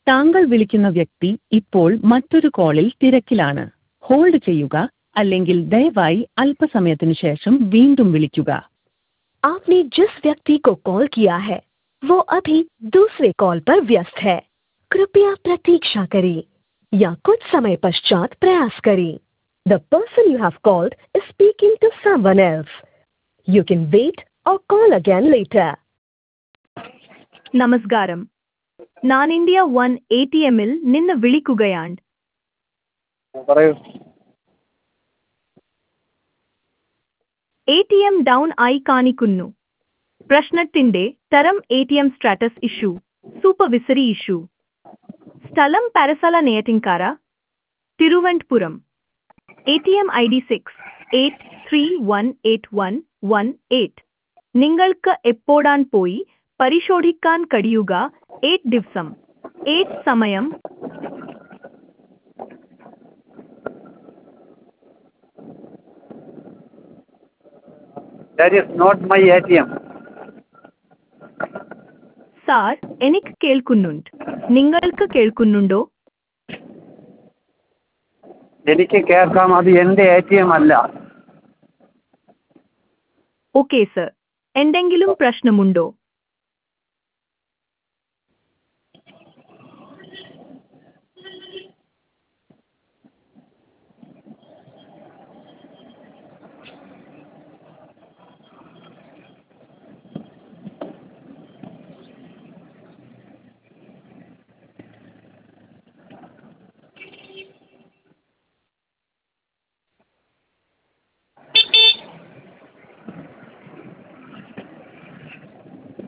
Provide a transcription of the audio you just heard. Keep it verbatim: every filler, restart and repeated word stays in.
താങ്കൾ വിളിക്കുന്ന വ്യക്തി ഇപ്പോൾ മറ്റൊരു കോളിൽ തിരക്കിലാണ്. ഹോൾഡ് ചെയ്യുക, അല്ലെങ്കിൽ ദയവായി അല്പസമയത്തിന് ശേഷം വീണ്ടും വിളിക്കുക. आपने जिस व्यक्ति को कॉल किया है वो अभी दूसरे कॉल पर व्यस्त है. कृपया प्रतीक्षा करें या कुछ समय पश्चात प्रयास करें. The person you have called is speaking to someone else. You can wait or call again later. നമസ്കാരം, ഞാൻ ഇന്ത്യ വൺ എ ടി എമ്മിൽ നിന്ന് വിളിക്കുകയാണ്. പറയൂ. എ ടി എം ഡൗൺ ആയി കാണിക്കുന്നു. പ്രശ്നത്തിന്റെ തരം A T M status issue, supervisory issue. സ്ഥലം Parassala Neyyattinkara, Thiruvananthapuram. A T M I D six eight three one eight one one eight. നിങ്ങൾക്ക് എപ്പോഴാണ് പോയി പരിശോധിക്കാൻ കഴിയുക? എയ്റ്റ് ദിവസം, എയ്റ്റ് സമയം. That is not my A T M. Sir, എനിക്ക് കേൾക്കുന്നുണ്ട്. നിങ്ങൾക്ക് കേൾക്കുന്നുണ്ടോ? എനിക്ക് കേൾക്കാം, അത് എൻ്റെ എ ടി എം അല്ല. ഓക്കെ സർ, എന്തെങ്കിലും പ്രശ്നമുണ്ടോ?